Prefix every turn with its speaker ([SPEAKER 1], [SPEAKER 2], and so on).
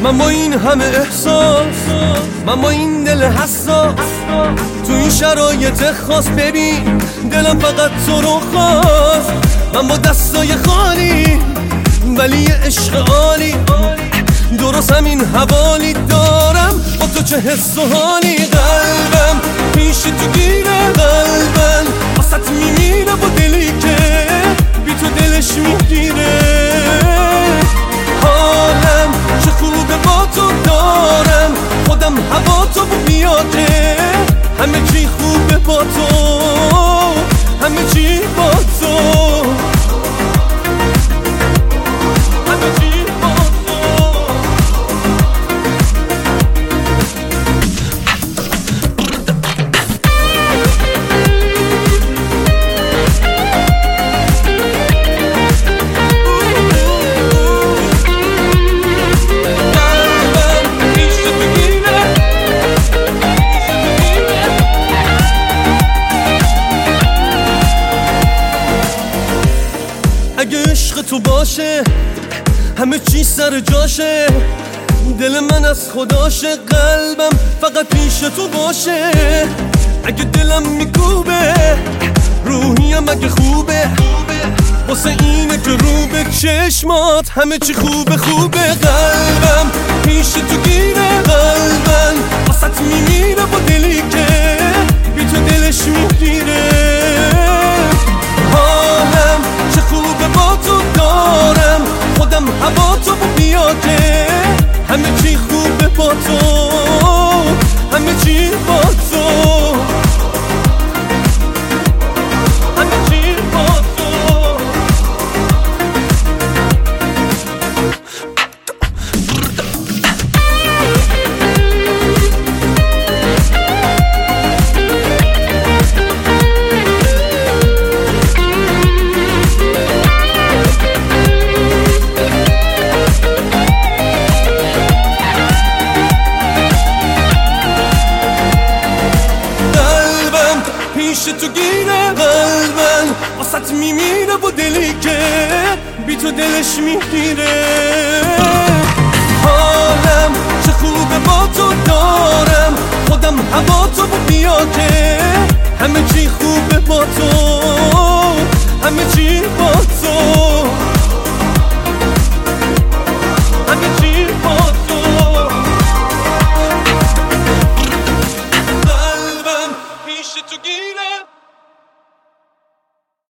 [SPEAKER 1] من با این همه احساس، من با این دل حساس، تو این شرایط خاص ببین دلم فقط تو رو خواست. من با دستای خالی ولی یه عشق عالی، درست همین حوالی دارم با تو چه حس و حالی. قلبم پیش تو گیره، قلبم واسط میمیره با دلی که بی تو دلش میگیره. حالم چه خوبه با تو دارم، خودم هوا تو بیا که همه چی خوبه با تو، همه چی با تو، همه چی با تو. اگه عشق تو باشه همه چی سر جاشه، دل من از خداشه، قلبم فقط پیش تو باشه. اگه دلم میکوبه روحیم اگه خوبه، واسه اینه که رو به چشمات همه چی خوبه خوبه. قلبم پیش تو گیره، قلبم واسط میمیره با دلی که بی تو دلش میگیره. حالم چه خوبه با تو دارم، خودم هوا تو بیا که همه چی خوبه با تو، همه چی با تو، همه چی با تو. پیش تو گیره، قلبم واسط میمیره با دلی که بی تو دلش میگیره. حالم چه خوبه با تو دارم، خودم هوا تو بیا که همه چی خوبه با تو، همه چی با تو، همه چی با تو. قلبم پیش تو گیره.